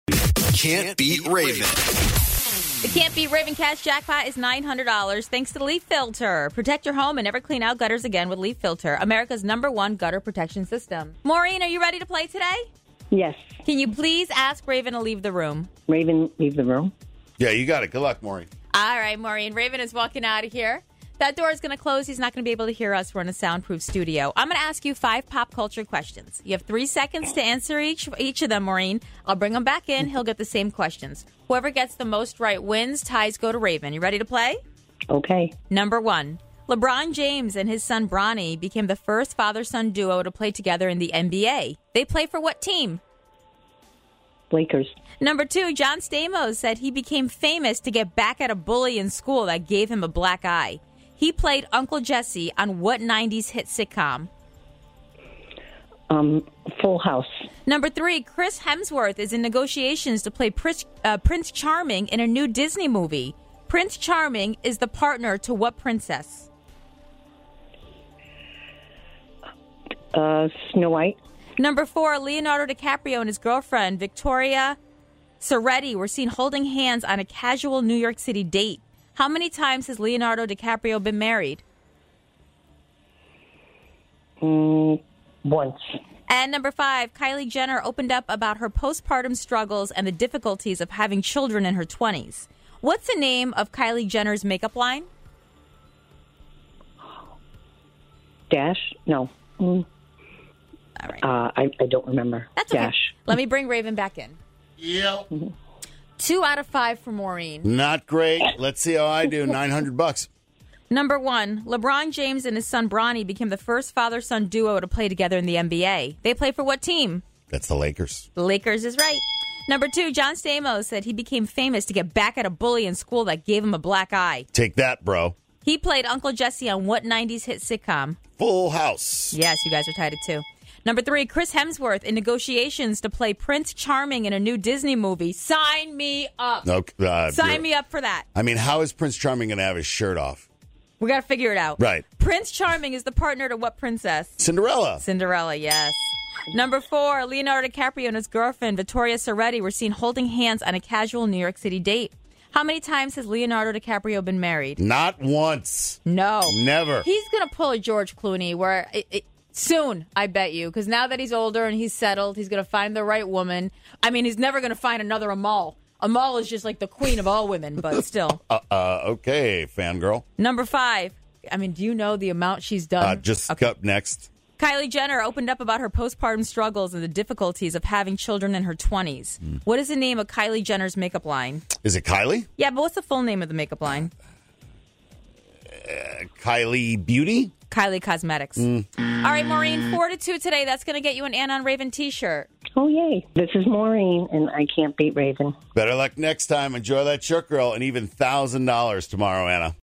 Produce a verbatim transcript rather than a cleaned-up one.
Can't Beat Raven. The Can't Beat Raven cash jackpot is nine hundred dollars thanks to Leaf Filter. Protect your home and never clean out gutters again with Leaf Filter, America's number one gutter protection system. Maureen, are you ready to play today? Yes. Can you please ask Raven to leave the room? Raven, leave the room. Yeah, you got it. Good luck, Maureen. All right, Maureen. Raven is walking out of here. That door is going to close. He's not going to be able to hear us. We're in a soundproof studio. I'm going to ask you five pop culture questions. You have three seconds to answer each each of them, Maureen. I'll bring him back in. He'll get the same questions. Whoever gets the most right wins. Ties go to Raven. You ready to play? Okay. Number one. LeBron James and his son Bronny became the first father-son duo to play together in the N B A. They play for what team? Lakers. Number two, John Stamos said he became famous to get back at a bully in school that gave him a black eye. He played Uncle Jesse on what nineties hit sitcom? Um, Full House. Number three, Chris Hemsworth is in negotiations to play Prince, uh, Prince Charming in a new Disney movie. Prince Charming is the partner to what princess? Uh, Snow White. Number four, Leonardo DiCaprio and his girlfriend, Victoria Soretti, were seen holding hands on a casual New York City date. How many times has Leonardo DiCaprio been married? Mm, once. And number five, Kylie Jenner opened up about her postpartum struggles and the difficulties of having children in her twenties. What's the name of Kylie Jenner's makeup line? Dash? No. Mm. All right. Uh, I, I don't remember. That's okay. Dash. Let me bring Raven back in. Yep. Two out of five for Maureen. Not great. Let's see how I do. nine hundred bucks. Number one, LeBron James and his son Bronny became the first father-son duo to play together in the N B A. They play for what team? That's the Lakers. The Lakers is right. Number two, John Stamos said he became famous to get back at a bully in school that gave him a black eye. Take that, bro. He played Uncle Jesse on what nineties hit sitcom? Full House. Yes, you guys are tied at two. Number three, Chris Hemsworth in negotiations to play Prince Charming in a new Disney movie. Sign me up. Okay, uh, Sign me up for that. I mean, how is Prince Charming going to have his shirt off? We got to figure it out. Right. Prince Charming is the partner to what princess? Cinderella. Cinderella, yes. Number four, Leonardo DiCaprio and his girlfriend, Victoria Soretti, were seen holding hands on a casual New York City date. How many times has Leonardo DiCaprio been married? Not once. No. Never. He's going to pull a George Clooney where it, it, soon, I bet you, because now that he's older and he's settled, he's going to find the right woman. I mean, he's never going to find another Amal. Amal is just like the queen of all women, but still. Uh, uh, okay, fangirl. Number five. I mean, do you know the amount she's done? Uh, just Okay. up next. Kylie Jenner opened up about her postpartum struggles and the difficulties of having children in her twenties. Mm. What is the name of Kylie Jenner's makeup line? Is it Kylie? Yeah, but what's the full name of the makeup line? Uh, Kylie Beauty? Kylie Cosmetics. Mm. All right, Maureen, four to two today. That's going to get you an Ann on Raven t-shirt. Oh, yay. This is Maureen, and I can't beat Raven. Better luck next time. Enjoy that shirt, girl, and even one thousand dollars tomorrow, Anna.